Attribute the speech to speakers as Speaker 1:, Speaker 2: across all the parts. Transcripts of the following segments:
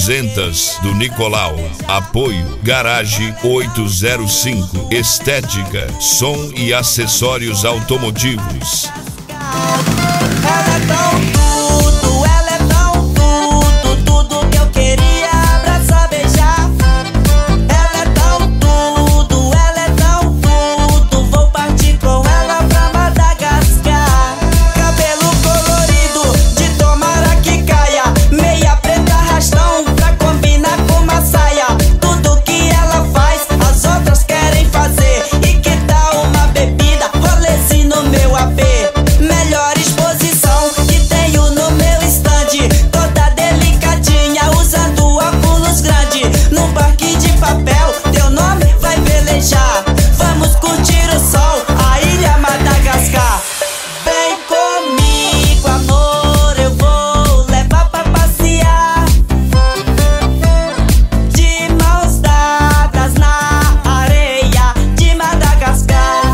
Speaker 1: L200 do Nicolau. Apoio Garage 805. Estética, som e acessórios automotivos.
Speaker 2: Ela é tão tudo, ela é tão tudo, tudo que eu queria abraçar, beijar. Ela é tão tudo, ela é tão tudo, vou partir com ela pra Madagascar. Cabelo colorido, de tomara que caia, meia preta arrastão pra combinar com uma saia. Tudo que ela faz, as outras querem fazer. E que tal uma bebida, rolezinho no meu AP? Melhor exposição que tenho no meu stand, toda delicadinha, usando óculos grande. Num parque de papel, teu nome vai velejar. Vamos curtir o sol, a ilha Madagascar. Vem comigo, amor, eu vou levar pra passear, de mãos dadas na areia de Madagascar.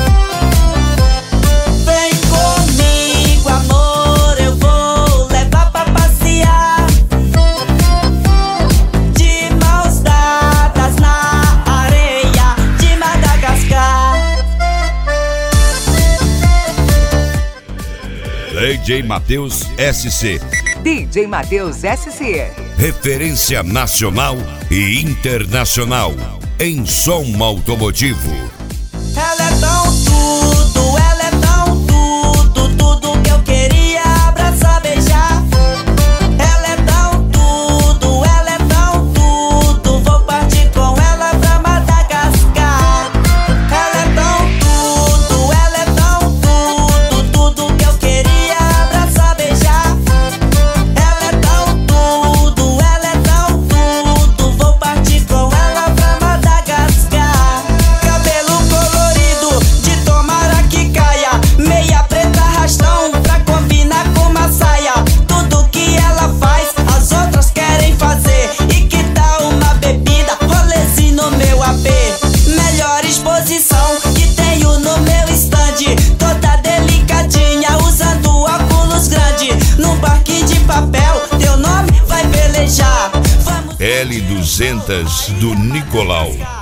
Speaker 2: Vem comigo, amor, eu vou levar pra passear, de mãos dadas na areia de Madagascar.
Speaker 1: DJ Matheus SC.
Speaker 3: DJ Matheus SC.
Speaker 1: Referência nacional e internacional em som automotivo.
Speaker 2: Ela é tão tudo, ela é tão tudo, tudo que eu queria abraçar, beijar. Ela é tão tudo, ela é tão tudo, vou partir com ela pra Madagascar. Ela é tão tudo, ela é tão tudo, tudo que eu queria abraçar, beijar. Ela é tão tudo, ela é tão tudo, vou partir com ela pra Madagascar. Cabelo colorido, de tomara que caia, meia preta arrastão pra combinar com uma saia. Tudo que ela faz, as outras querem fazer. E que tal uma bebida, rolezinho no meu AP? Melhor exposição que tenho no meu stand, toda delicadinha, usando óculos grande. Num parque de papel, teu nome vai velejar. Vamos
Speaker 1: L200 do Nicolau.